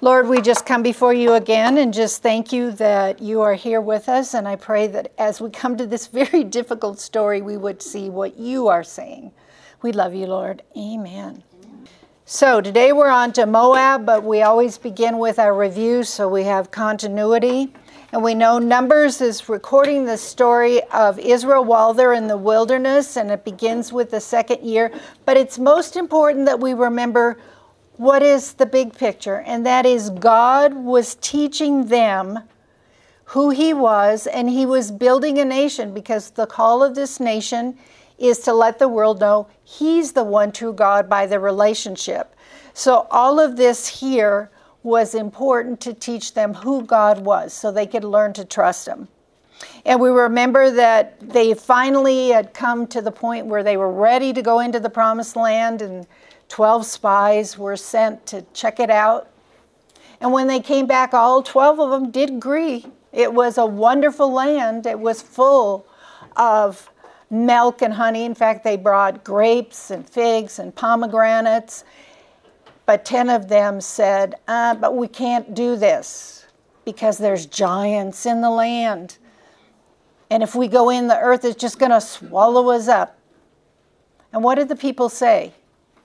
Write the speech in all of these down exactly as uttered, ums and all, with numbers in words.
Lord, we just come before you again and just thank you that you are here with us. And I pray that as we come to this very difficult story, we would see what you are saying. We love you, Lord. Amen. So today we're on to Moab, but we always begin with our review so we have continuity. And we know Numbers is recording the story of Israel while they're in the wilderness, and it begins with the second year. But it's most important that we remember what is the big picture, and that is God was teaching them who he was, and he was building a nation, because the call of this nation is to let the world know he's the one true God by the relationship. So all of this here was important to teach them who God was so they could learn to trust him. And we remember that they finally had come to the point where they were ready to go into the promised land, and twelve spies were sent to check it out. And when they came back, all twelve of them did agree. It was a wonderful land. It was full of milk and honey. In fact, they brought grapes and figs and pomegranates. But ten of them said, uh, but we can't do this because there's giants in the land. And if we go in, the earth is just going to swallow us up. And what did the people say?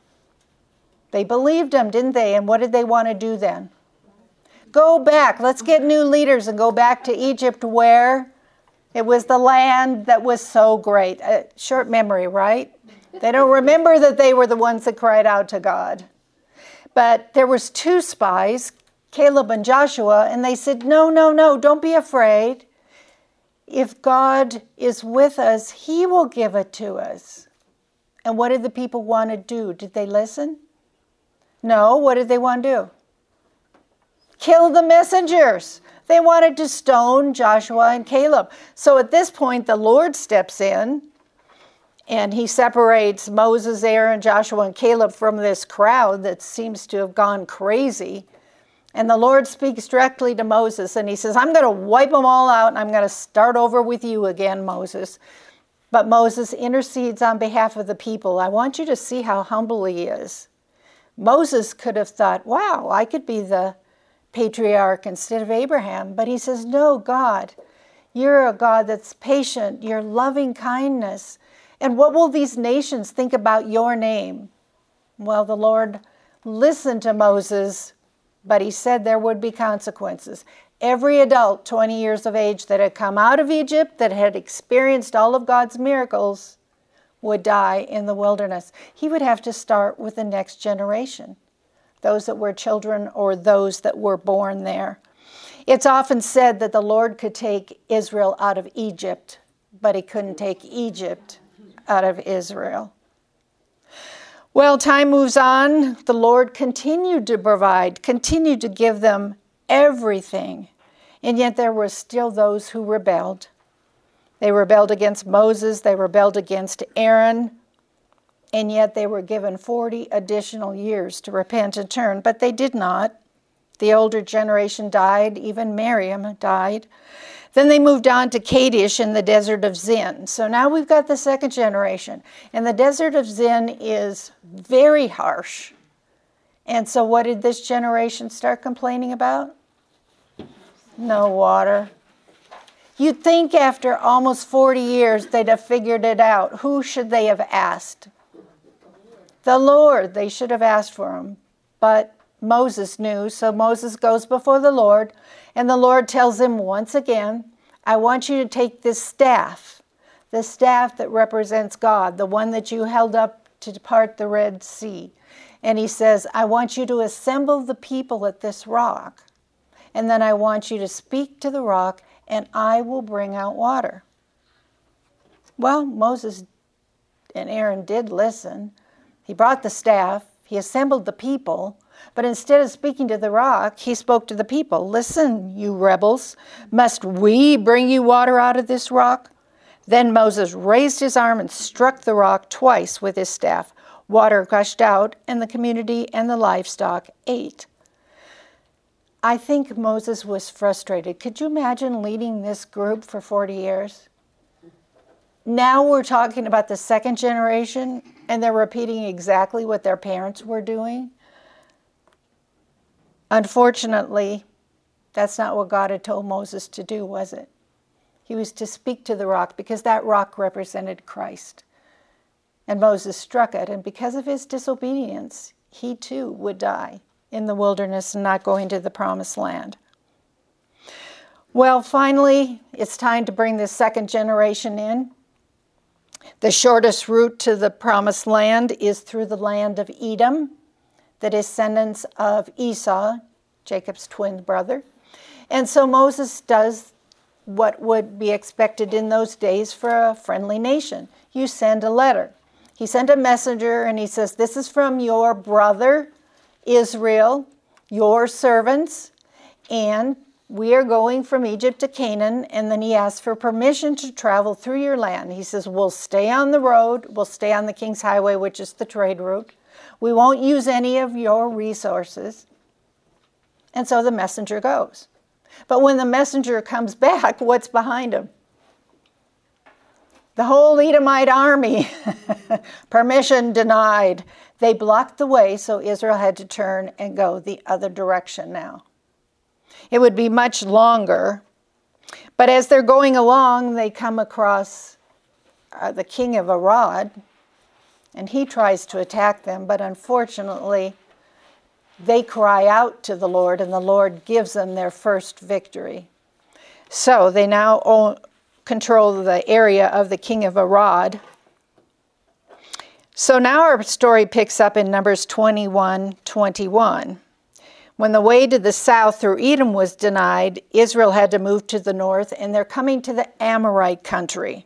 They believed him, didn't they? And what did they want to do then? Go back. Let's get new leaders and go back to Egypt, where it was the land that was so great. Uh, short memory, right? They don't remember that they were the ones that cried out to God. But there was two spies, Caleb and Joshua, and they said, no, no, no, don't be afraid. If God is with us, he will give it to us. And what did the people want to do? Did they listen? No, what did they want to do? Kill the messengers. They wanted to stone Joshua and Caleb. So at this point, the Lord steps in, and he separates Moses, Aaron, Joshua, and Caleb from this crowd that seems to have gone crazy. And the Lord speaks directly to Moses, and he says, I'm going to wipe them all out, and I'm going to start over with you again, Moses. But Moses intercedes on behalf of the people. I want you to see how humble he is. Moses could have thought, wow, I could be the patriarch instead of Abraham. But he says, no, God, you're a God that's patient. You're loving kindness. And what will these nations think about your name? Well, the Lord listened to Moses, but he said there would be consequences. Every adult twenty years of age that had come out of Egypt, that had experienced all of God's miracles, would die in the wilderness. He would have to start with the next generation, those that were children or those that were born there. It's often said that the Lord could take Israel out of Egypt, but he couldn't take Egypt out of Israel. Well, time moves on. The Lord continued to provide, continued to give them everything, and yet there were still those who rebelled. They rebelled against Moses, they rebelled against Aaron, and yet they were given forty additional years to repent and turn, but they did not. The older generation died, even Miriam died. Then they moved on to Kadesh in the desert of Zin. So now we've got the second generation, and the desert of Zin is very harsh. And so what did this generation start complaining about? No water. You'd think after almost forty years they'd have figured it out. Who should they have asked? The Lord. They should have asked for him. But Moses knew, so Moses goes before the Lord, and the Lord tells him once again, I want you to take this staff, the staff that represents God, the one that you held up to part the Red Sea. And he says, I want you to assemble the people at this rock, and then I want you to speak to the rock, and I will bring out water. Well, Moses and Aaron did listen. He brought the staff, he assembled the people, but instead of speaking to the rock, he spoke to the people. Listen, you rebels, must we bring you water out of this rock? Then Moses raised his arm and struck the rock twice with his staff. Water gushed out, and the community and the livestock ate. I think Moses was frustrated. Could you imagine leading this group for forty years? Now we're talking about the second generation, and they're repeating exactly what their parents were doing. Unfortunately, that's not what God had told Moses to do, was it? He was to speak to the rock because that rock represented Christ. And Moses struck it, and because of his disobedience, he too would die in the wilderness and not go into the promised land. Well, finally, it's time to bring the second generation in. The shortest route to the promised land is through the land of Edom, the descendants of Esau, Jacob's twin brother. And so Moses does what would be expected in those days for a friendly nation. You send a letter. He sent a messenger and he says, this is from your brother Israel, your servants, and we are going from Egypt to Canaan. And then he asks for permission to travel through your land. He says, we'll stay on the road. We'll stay on the King's Highway, which is the trade route. We won't use any of your resources. And so the messenger goes. But when the messenger comes back, what's behind him? The whole Edomite army. Permission denied. They blocked the way, so Israel had to turn and go the other direction now. It would be much longer. But as they're going along, they come across uh, the king of Arad, and he tries to attack them, but unfortunately, they cry out to the Lord, and the Lord gives them their first victory. So they now own, control the area of the king of Arad. So now our story picks up in Numbers twenty-one twenty-one. When the way to the south through Edom was denied, Israel had to move to the north, and they're coming to the Amorite country.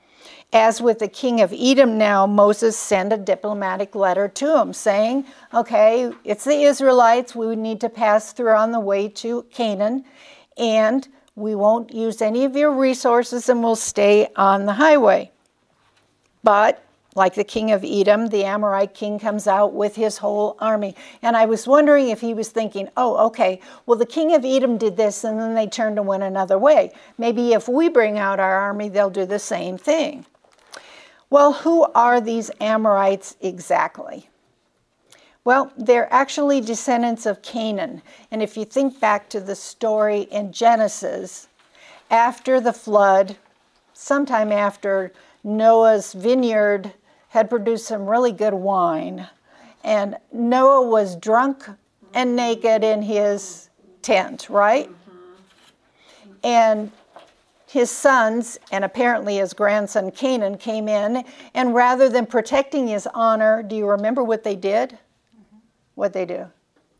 As with the king of Edom now, Moses sent a diplomatic letter to him saying, okay, it's the Israelites. We would need to pass through on the way to Canaan, and we won't use any of your resources, and we'll stay on the highway. But like the king of Edom, the Amorite king comes out with his whole army. And I was wondering if he was thinking, oh, okay, well, the king of Edom did this, and then they turned and went another way. Maybe if we bring out our army, they'll do the same thing. Well, who are these Amorites exactly? Well, they're actually descendants of Canaan. And if you think back to the story in Genesis, after the flood, sometime after Noah's vineyard had produced some really good wine, and Noah was drunk and naked in his tent, right? Mm-hmm. And his sons, and apparently his grandson Canaan, came in, and rather than protecting his honor, do you remember what they did? Mm-hmm. What'd they do?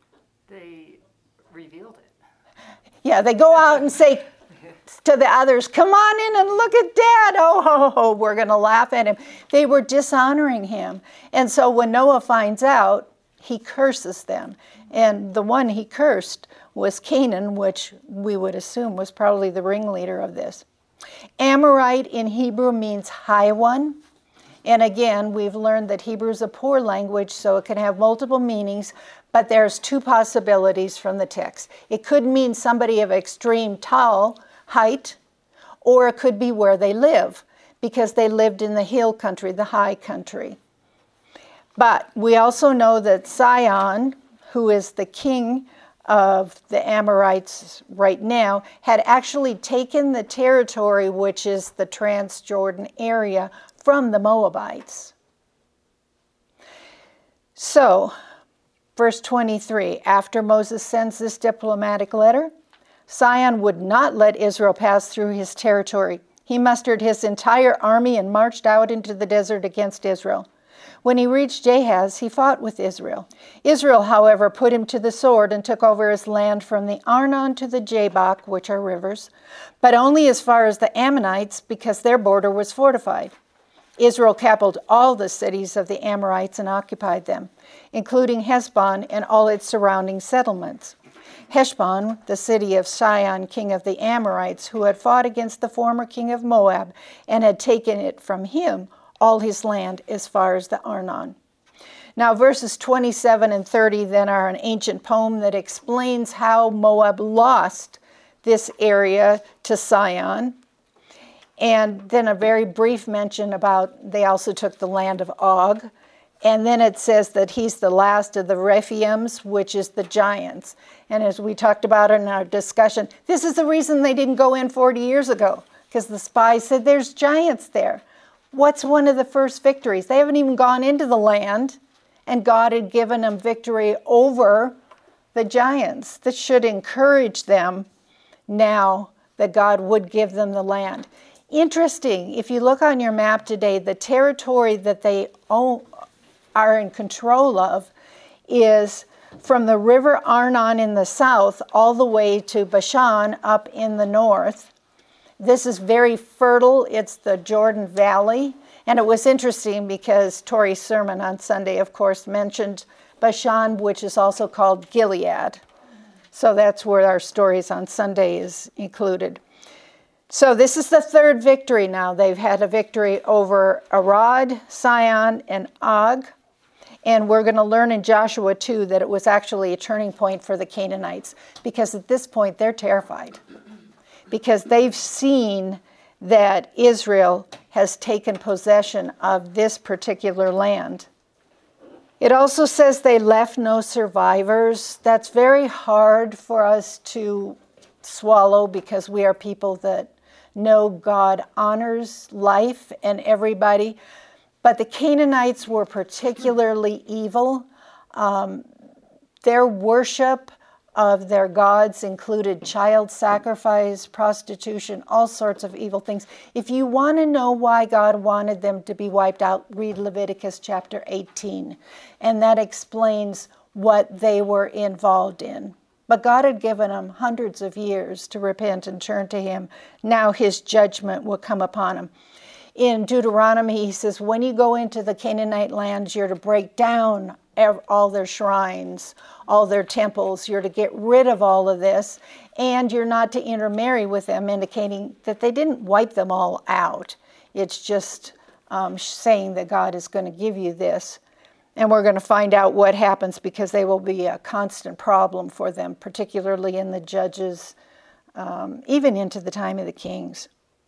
They revealed it. Yeah, they go out and say to the others, come on in and look at Dad. Oh, ho, ho, we're going to laugh at him. They were dishonoring him. And so when Noah finds out, he curses them. And the one he cursed was Canaan, which we would assume was probably the ringleader of this. Amorite in Hebrew means high one. And again, we've learned that Hebrew is a poor language, so it can have multiple meanings, but there's two possibilities from the text. It could mean somebody of extreme tall height, or it could be where they live, because they lived in the hill country, the high country. But we also know that Sihon, who is the king of the Amorites right now, had actually taken the territory, which is the Transjordan area, from the Moabites. So, verse twenty-three, after Moses sends this diplomatic letter, Sihon would not let Israel pass through his territory. He mustered his entire army and marched out into the desert against Israel. When he reached Jahaz, he fought with Israel. Israel, however, put him to the sword and took over his land from the Arnon to the Jabbok, which are rivers, but only as far as the Ammonites, because their border was fortified. Israel captured all the cities of the Amorites and occupied them, including Heshbon and all its surrounding settlements. Heshbon, the city of Sihon, king of the Amorites, who had fought against the former king of Moab and had taken it from him, all his land as far as the Arnon. Now, verses twenty-seven and thirty then are an ancient poem that explains how Moab lost this area to Sihon. And then a very brief mention about they also took the land of Og. And then it says that he's the last of the Rephaims, which is the giants. And as we talked about in our discussion, this is the reason they didn't go in forty years ago, because the spies said there's giants there. What's one of the first victories? They haven't even gone into the land, and God had given them victory over the giants. This should encourage them now that God would give them the land. Interesting, if you look on your map today, the territory that they own, are in control of is from the river Arnon in the south all the way to Bashan up in the north. This is very fertile. It's the Jordan Valley. And it was interesting because Tori's sermon on Sunday, of course, mentioned Bashan, which is also called Gilead. So that's where our stories on Sunday is included. So this is the third victory now. They've had a victory over Arad, Sihon, and Og. And we're going to learn in Joshua two that it was actually a turning point for the Canaanites, because at this point they're terrified, because they've seen that Israel has taken possession of this particular land. It also says they left no survivors. That's very hard for us to swallow, because we are people that know God honors life and everybody. But the Canaanites were particularly evil. Um, their worship of their gods included child sacrifice, prostitution, all sorts of evil things. If you want to know why God wanted them to be wiped out, read Leviticus chapter eighteen. And that explains what they were involved in. But God had given them hundreds of years to repent and turn to him. Now his judgment will come upon them. In Deuteronomy, he says, when you go into the Canaanite lands, you're to break down all their shrines, all their temples. You're to get rid of all of this, and you're not to intermarry with them, indicating that they didn't wipe them all out. It's just um, saying that God is going to give you this. And we're going to find out what happens, because they will be a constant problem for them, particularly in the Judges, um, even into the time of the Kings.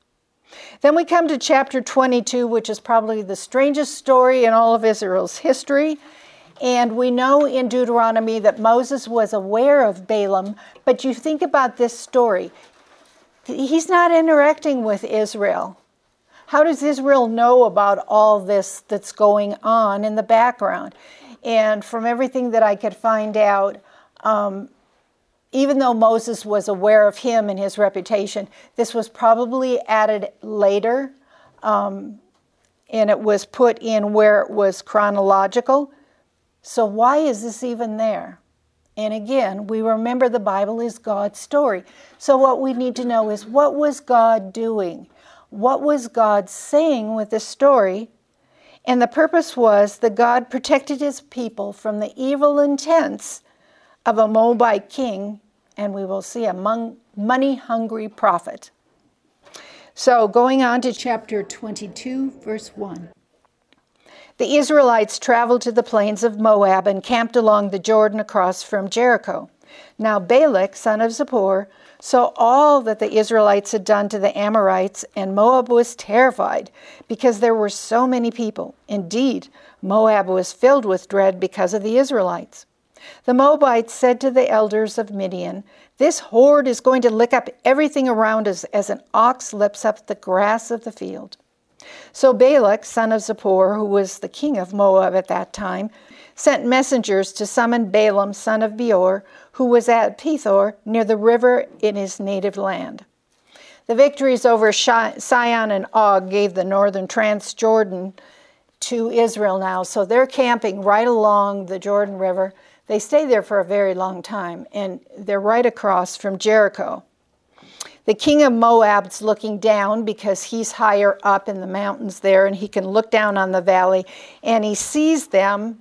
Then we come to chapter twenty-two, which is probably the strangest story in all of Israel's history. And we know in Deuteronomy that Moses was aware of Balaam, but you think about this story. He's not interacting with Israel. How does Israel know about all this that's going on in the background? And from everything that I could find out, um, even though Moses was aware of him and his reputation, this was probably added later, um, and it was put in where it was chronological. So why is this even there? And again, we remember the Bible is God's story. So what we need to know is, what was God doing? What was God saying with this story? And the purpose was that God protected his people from the evil intents of a Moabite king, and we will see a money-hungry prophet. So going on to chapter twenty-two, verse one. The Israelites traveled to the plains of Moab and camped along the Jordan across from Jericho. Now Balak, son of Zippor, saw all that the Israelites had done to the Amorites, and Moab was terrified because there were so many people. Indeed, Moab was filled with dread because of the Israelites. The Moabites said to the elders of Midian, "This horde is going to lick up everything around us as an ox lips up the grass of the field." So Balak, son of Zippor, who was the king of Moab at that time, sent messengers to summon Balaam, son of Beor, who was at Pethor near the river in his native land. The victories over Sihon and Og gave the northern Transjordan to Israel now. So they're camping right along the Jordan River. They stay there for a very long time, and they're right across from Jericho. The king of Moab's looking down because he's higher up in the mountains there, and he can look down on the valley, and he sees them,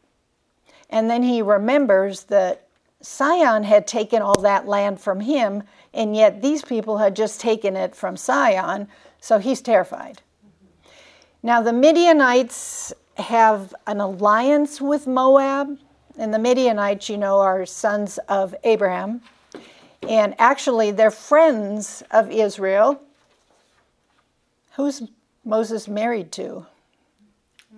and then he remembers that Sihon had taken all that land from him, and yet these people had just taken it from Sihon, so he's terrified. Now the Midianites have an alliance with Moab, and the Midianites, you know, are sons of Abraham. And actually, they're friends of Israel. Who's Moses married to?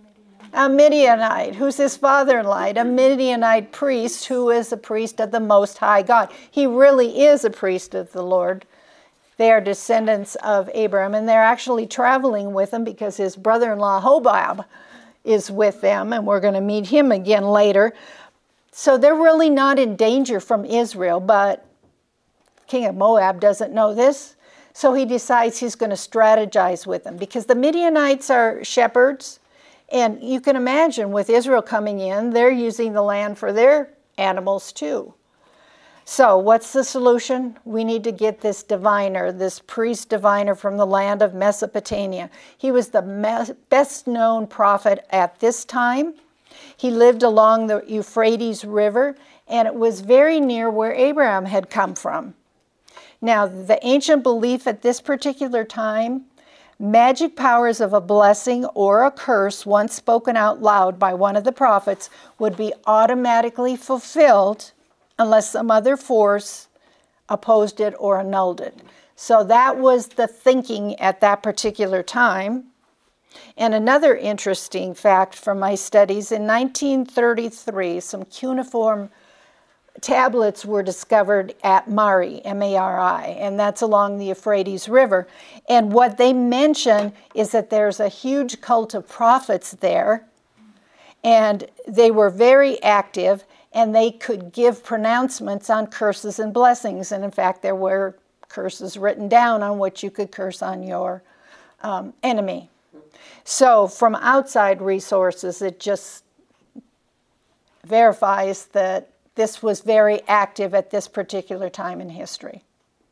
a Midianite, who's his father-in-law, a Midianite priest who is a priest of the Most High God. He really is a priest of the Lord. They are descendants of Abraham, and they're actually traveling with him because his brother-in-law Hobab is with them, and we're going to meet him again later. So they're really not in danger from Israel, but King of Moab doesn't know this, so he decides he's going to strategize with them because the Midianites are shepherds, and you can imagine with Israel coming in, they're using the land for their animals too. So what's the solution? We need to get this diviner, this priest diviner from the land of Mesopotamia. He was the best known prophet at this time. He lived along the Euphrates River, and it was very near where Abraham had come from. Now, the ancient belief at this particular time, magic powers of a blessing or a curse once spoken out loud by one of the prophets would be automatically fulfilled unless some other force opposed it or annulled it. So that was the thinking at that particular time. And another interesting fact from my studies, in nineteen thirty-three, some cuneiform tablets were discovered at Mari, M A R I, and that's along the Euphrates River. And what they mention is that there's a huge cult of prophets there, and they were very active, and they could give pronouncements on curses and blessings. And in fact, there were curses written down on what you could curse on your um, enemy. So from outside resources, it just verifies that this was very active at this particular time in history.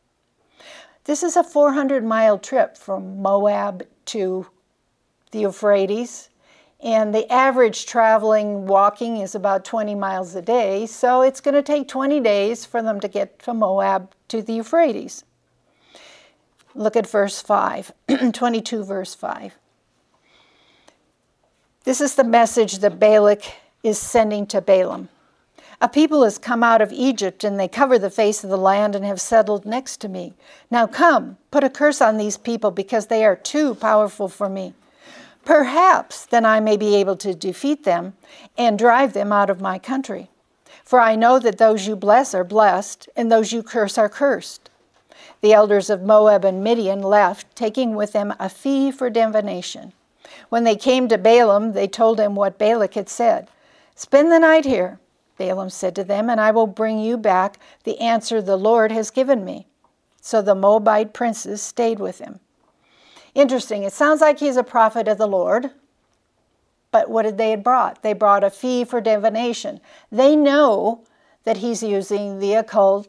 This is a four hundred mile trip from Moab to the Euphrates, and the average traveling walking is about twenty miles a day, so it's going to take twenty days for them to get from Moab to the Euphrates. Look at verse five, twenty-two verse five. This is the message that Balak is sending to Balaam. A people has come out of Egypt, and they cover the face of the land and have settled next to me. Now come, put a curse on these people, because they are too powerful for me. Perhaps then I may be able to defeat them and drive them out of my country. For I know that those you bless are blessed, and those you curse are cursed. The elders of Moab and Midian left, taking with them a fee for divination. When they came to Balaam, they told him what Balak had said. Spend the night here, Balaam said to them, and I will bring you back the answer the Lord has given me. So the Moabite princes stayed with him. Interesting. It sounds like he's a prophet of the Lord. But what did they have brought? They brought a fee for divination. They know that he's using the occult.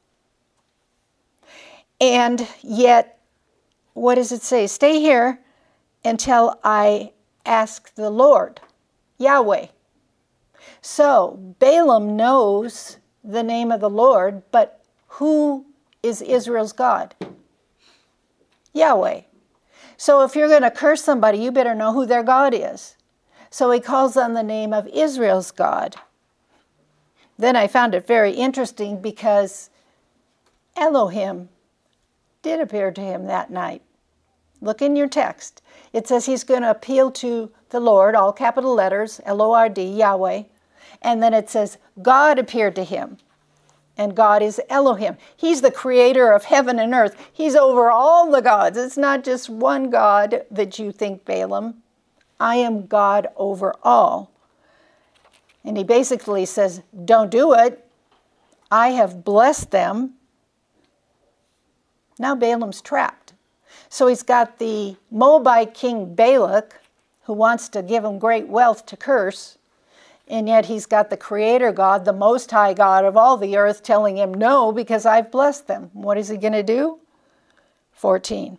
And yet, what does it say? Stay here until I ask the Lord, Yahweh. So Balaam knows the name of the Lord, but who is Israel's God? Yahweh. So if you're going to curse somebody, you better know who their God is. So he calls on the name of Israel's God. Then I found it very interesting because Elohim did appear to him that night. Look in your text. It says he's going to appeal to the Lord, all capital letters, L O R D, Yahweh. And then it says God appeared to him. And God is Elohim. He's the creator of heaven and earth. He's over all the gods. It's not just one God that you think, Balaam. I am God over all. And he basically says, don't do it. I have blessed them. Now Balaam's trapped. So he's got the Moabite king Balak, who wants to give him great wealth to curse. And yet he's got the creator God, the most high God of all the earth, telling him no because I've blessed them. What is he going to do? fourteen.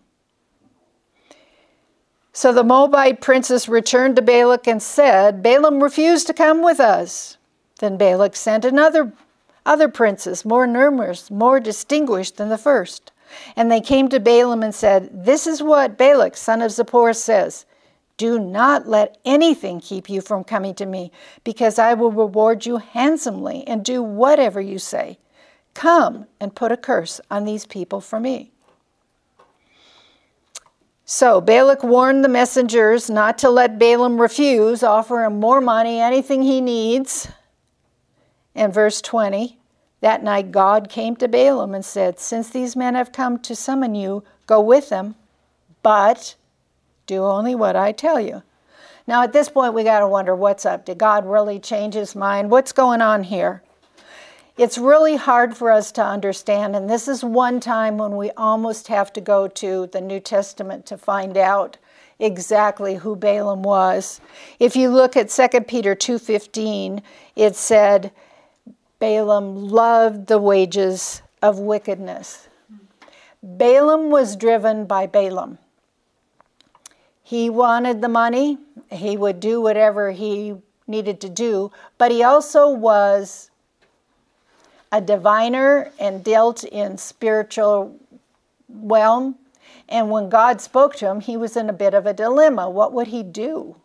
So the Moabite princess returned to Balak and said, Balaam refused to come with us. Then Balak sent another other princes, more numerous, more distinguished than the first. And they came to Balaam and said, this is what Balak, son of Zippor, says. Do not let anything keep you from coming to me, because I will reward you handsomely and do whatever you say. Come and put a curse on these people for me. So Balak warned the messengers not to let Balaam refuse, offer him more money, anything he needs. And verse twenty, that night God came to Balaam and said, since these men have come to summon you, go with them, but do only what I tell you. Now at this point we got to wonder what's up. Did God really change his mind? What's going on here? It's really hard for us to understand, and this is one time when we almost have to go to the New Testament to find out exactly who Balaam was. If you look at Second Peter two fifteen, it said, Balaam loved the wages of wickedness. Balaam was driven by Balaam. He wanted the money. He would do whatever he needed to do, but he also was a diviner and dealt in spiritual realm. And when God spoke to him, he was in a bit of a dilemma. What would he do?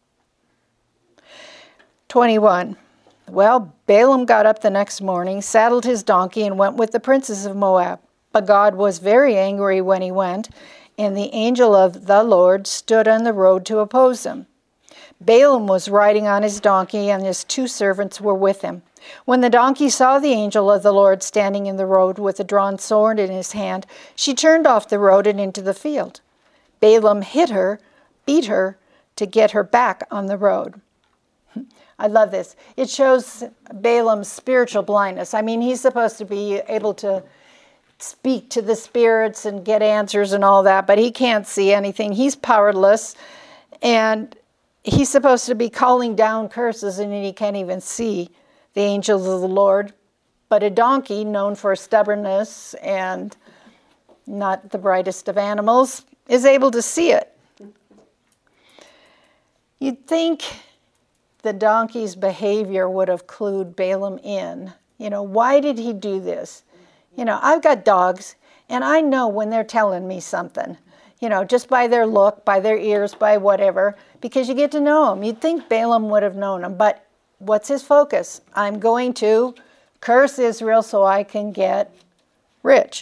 twenty-one. Well, Balaam got up the next morning, saddled his donkey, and went with the princes of Moab. But God was very angry when he went, and the angel of the Lord stood on the road to oppose him. Balaam was riding on his donkey, and his two servants were with him. When the donkey saw the angel of the Lord standing in the road with a drawn sword in his hand, she turned off the road and into the field. Balaam hit her, beat her, to get her back on the road. I love this. It shows Balaam's spiritual blindness. I mean, he's supposed to be able to speak to the spirits and get answers and all that, but he can't see anything. He's powerless, and he's supposed to be calling down curses, and he can't even see the angels of the Lord. But a donkey, known for stubbornness and not the brightest of animals, is able to see it. You'd think the donkey's behavior would have clued Balaam in. You know, why did he do this? You know, I've got dogs, and I know when they're telling me something, you know, just by their look, by their ears, by whatever, because you get to know them. You'd think Balaam would have known them, but what's his focus? I'm going to curse Israel so I can get rich.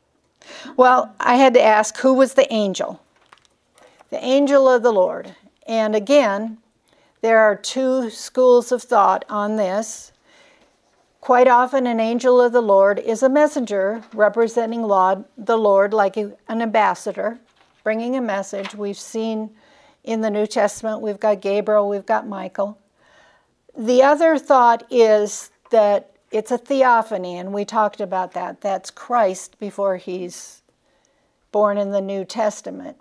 Well, I had to ask, who was the angel? The angel of the Lord. And again, there are two schools of thought on this. Quite often, an angel of the Lord is a messenger representing the Lord, like an ambassador, bringing a message. We've seen in the New Testament, we've got Gabriel, we've got Michael. The other thought is that it's a theophany, and we talked about that. That's Christ before he's born in the New Testament.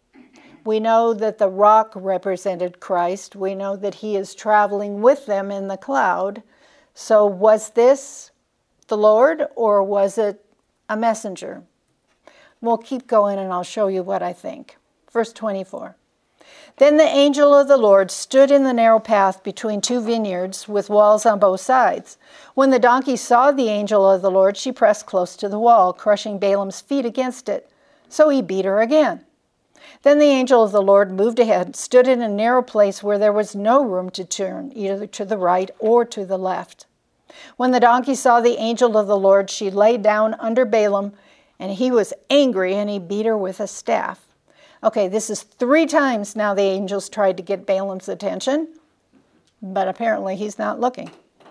We know that the rock represented Christ. We know that he is traveling with them in the cloud. So was this the Lord, or was it a messenger? We'll keep going, and I'll show you what I think. Verse twenty-four. Then the angel of the Lord stood in the narrow path between two vineyards with walls on both sides. When the donkey saw the angel of the Lord, she pressed close to the wall, crushing Balaam's feet against it. So he beat her again. Then the angel of the Lord moved ahead, stood in a narrow place where there was no room to turn, either to the right or to the left. When the donkey saw the angel of the Lord, she lay down under Balaam, and he was angry, and he beat her with a staff. Okay, this is three times now the angels tried to get Balaam's attention, but apparently he's not looking.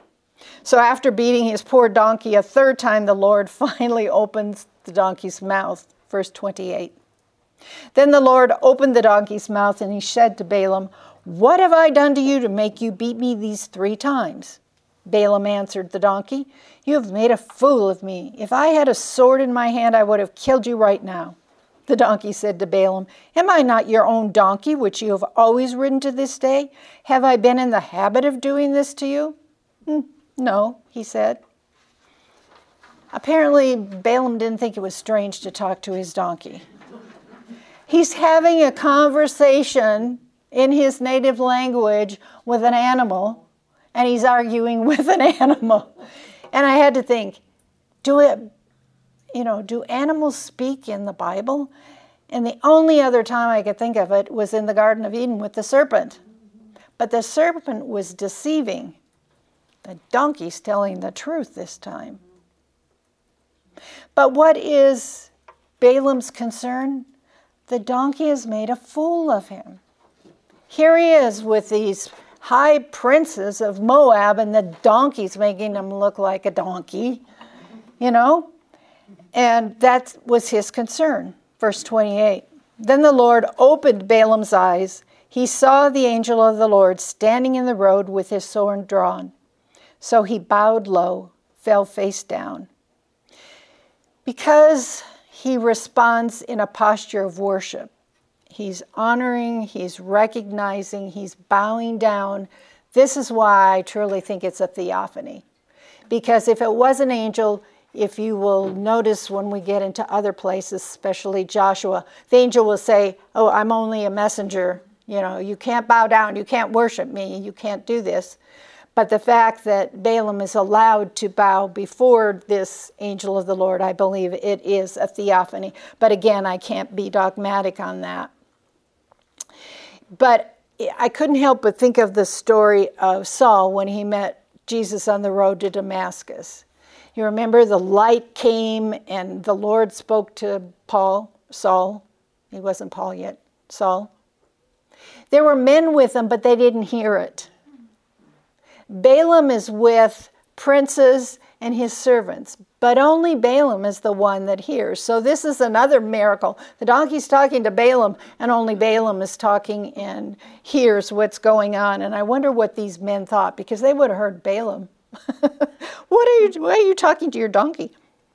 So after beating his poor donkey a third time, the Lord finally opens the donkey's mouth. Verse twenty-eight. Then the Lord opened the donkey's mouth, and he said to Balaam, "What have I done to you to make you beat me these three times?" Balaam answered the donkey, "You have made a fool of me. If I had a sword in my hand, I would have killed you right now." The donkey said to Balaam, "Am I not your own donkey, which you have always ridden to this day? Have I been in the habit of doing this to you?" "Hmm, no," he said. Apparently, Balaam didn't think it was strange to talk to his donkey. He's having a conversation in his native language with an animal, and he's arguing with an animal. And I had to think, do it, you know, do animals speak in the Bible? And the only other time I could think of it was in the Garden of Eden with the serpent. But the serpent was deceiving. The donkey's telling the truth this time. But what is Balaam's concern? The donkey has made a fool of him. Here he is with these high princes of Moab, and the donkey's making him look like a donkey, you know? And that was his concern. Verse twenty-eight. Then the Lord opened Balaam's eyes. He saw the angel of the Lord standing in the road with his sword drawn. So he bowed low, fell face down. Because he responds in a posture of worship. He's honoring, he's recognizing, he's bowing down. This is why I truly think it's a theophany. Because if it was an angel, if you will notice when we get into other places, especially Joshua, the angel will say, oh, I'm only a messenger. You know, you can't bow down, you can't worship me, you can't do this. But the fact that Balaam is allowed to bow before this angel of the Lord, I believe it is a theophany. But again, I can't be dogmatic on that. But I couldn't help but think of the story of Saul when he met Jesus on the road to Damascus. You remember the light came and the Lord spoke to Paul, Saul. He wasn't Paul yet, Saul. There were men with him, but they didn't hear it. Balaam is with princes and his servants, but only Balaam is the one that hears. So this is another miracle. The donkey's talking to Balaam, and only Balaam is talking and hears what's going on. And I wonder what these men thought, because they would have heard Balaam. What are you, why are you talking to your donkey?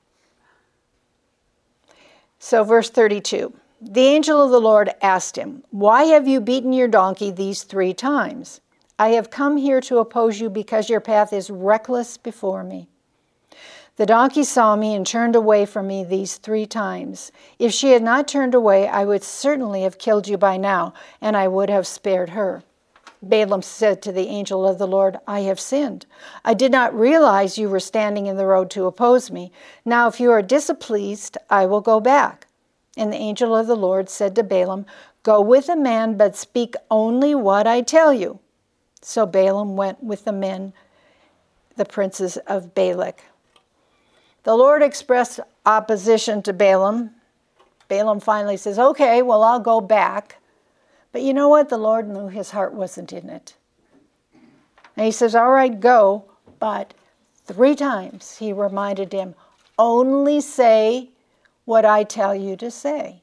So verse thirty-two. The angel of the Lord asked him, why have you beaten your donkey these three times? I have come here to oppose you because your path is reckless before me. The donkey saw me and turned away from me these three times. If she had not turned away, I would certainly have killed you by now, and I would have spared her. Balaam said to the angel of the Lord, I have sinned. I did not realize you were standing in the road to oppose me. Now, if you are displeased, I will go back. And the angel of the Lord said to Balaam, go with the man, but speak only what I tell you. So Balaam went with the men, the princes of Balak. The Lord expressed opposition to Balaam. Balaam finally says, okay, well, I'll go back. But you know what? The Lord knew his heart wasn't in it. And he says, all right, go. But three times he reminded him, only say what I tell you to say.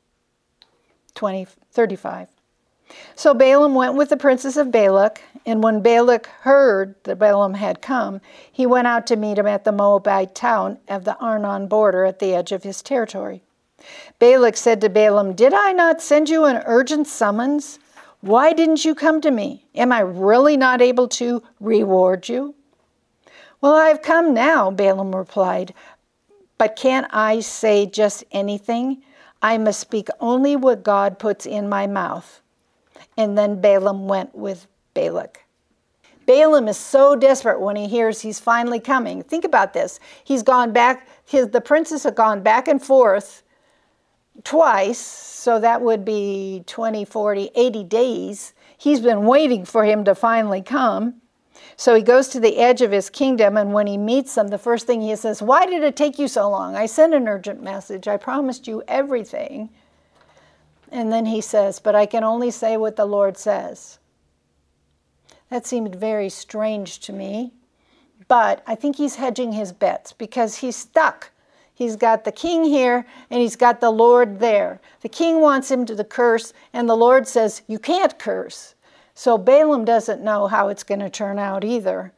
twenty, thirty-five. So Balaam went with the princes of Balak, and when Balak heard that Balaam had come, he went out to meet him at the Moabite town of the Arnon border at the edge of his territory. Balak said to Balaam, did I not send you an urgent summons? Why didn't you come to me? Am I really not able to reward you? Well, I have come now, Balaam replied, but can't I say just anything? I must speak only what God puts in my mouth. And then Balaam went with Balak. Balaam is so desperate when he hears he's finally coming. Think about this. He's gone back, his, the princes have gone back and forth twice, so that would be twenty, forty, eighty days. He's been waiting for him to finally come. So he goes to the edge of his kingdom, and when he meets them, the first thing he says, why did it take you so long? I sent an urgent message. I promised you everything. And then he says, but I can only say what the Lord says. That seemed very strange to me, but I think he's hedging his bets because he's stuck. He's got the king here and he's got the Lord there. The king wants him to curse, and the Lord says, you can't curse. So Balaam doesn't know how it's going to turn out either.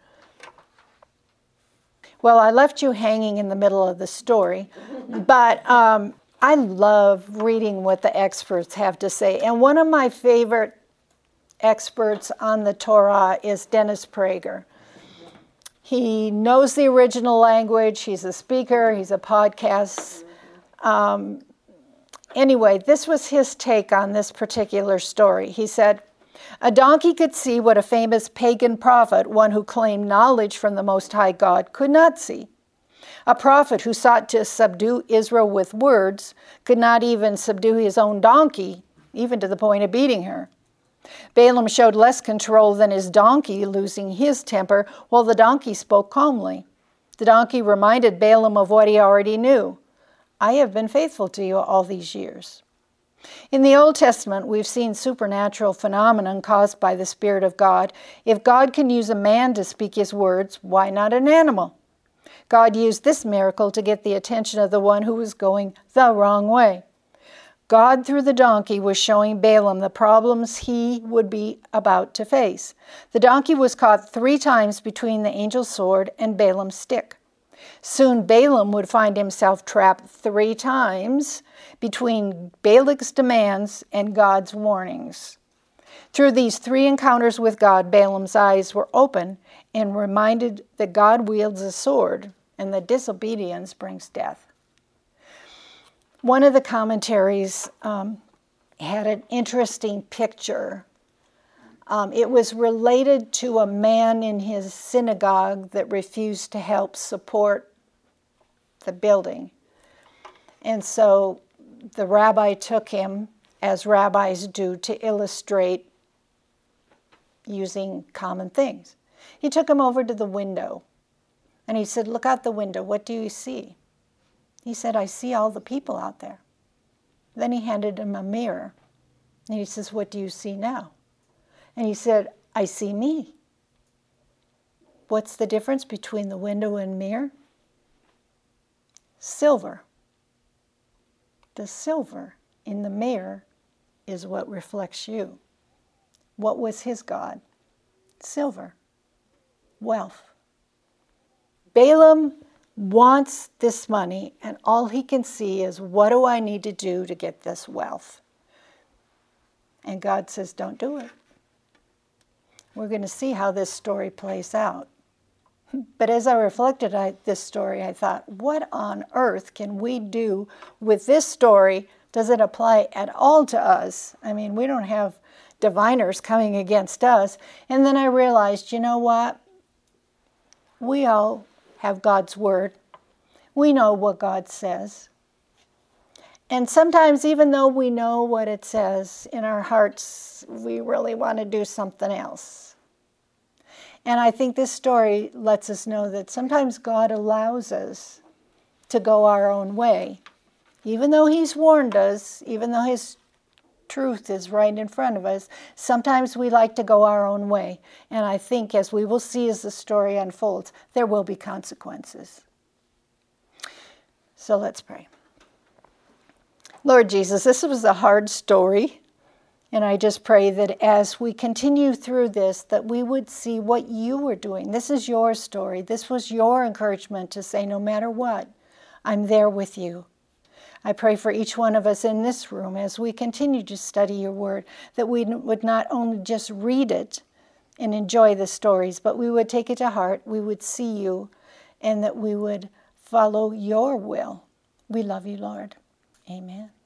Well, I left you hanging in the middle of the story, but um, I love reading what the experts have to say. And one of my favorite experts on the Torah is Dennis Prager. He knows the original language. He's a speaker. He's a podcast. Um, anyway, this was his take on this particular story. He said, a donkey could see what a famous pagan prophet, one who claimed knowledge from the Most High God, could not see. A prophet who sought to subdue Israel with words could not even subdue his own donkey, even to the point of beating her. Balaam showed less control than his donkey, losing his temper, while the donkey spoke calmly. The donkey reminded Balaam of what he already knew. I have been faithful to you all these years. In the Old Testament, we've seen supernatural phenomenon caused by the Spirit of God. If God can use a man to speak his words, why not an animal? God used this miracle to get the attention of the one who was going the wrong way. God, through the donkey, was showing Balaam the problems he would be about to face. The donkey was caught three times between the angel's sword and Balaam's stick. Soon Balaam would find himself trapped three times between Balak's demands and God's warnings. Through these three encounters with God, Balaam's eyes were open and reminded that God wields a sword and that disobedience brings death. One of the commentaries um, had an interesting picture. Um, it was related to a man in his synagogue that refused to help support the building. And so the rabbi took him, as rabbis do, to illustrate using common things. He took him over to the window, and he said, "Look out the window. What do you see?" He said, "I see all the people out there." Then he handed him a mirror, and he says, "What do you see now?" And he said, "I see me." What's the difference between the window and mirror? Silver. The silver in the mirror is what reflects you. What was his God? Silver. Wealth. Balaam wants this money, and all he can see is, what do I need to do to get this wealth? And God says, don't do it. We're going to see how this story plays out. But as I reflected on this story, I thought, what on earth can we do with this story? Does it apply at all to us? I mean, we don't have diviners coming against us. And then I realized, you know what? We all have God's word. We know what God says. And sometimes, even though we know what it says, in our hearts, we really want to do something else. And I think this story lets us know that sometimes God allows us to go our own way. Even though he's warned us, even though his truth is right in front of us, sometimes we like to go our own way. And I think, as we will see as the story unfolds, there will be consequences. So let's pray. Lord Jesus, this was a hard story. And I just pray that as we continue through this, that we would see what you were doing. This is your story. This was your encouragement to say, no matter what, I'm there with you. I pray for each one of us in this room as we continue to study your word, that we would not only just read it and enjoy the stories, but we would take it to heart, we would see you, and that we would follow your will. We love you, Lord. Amen.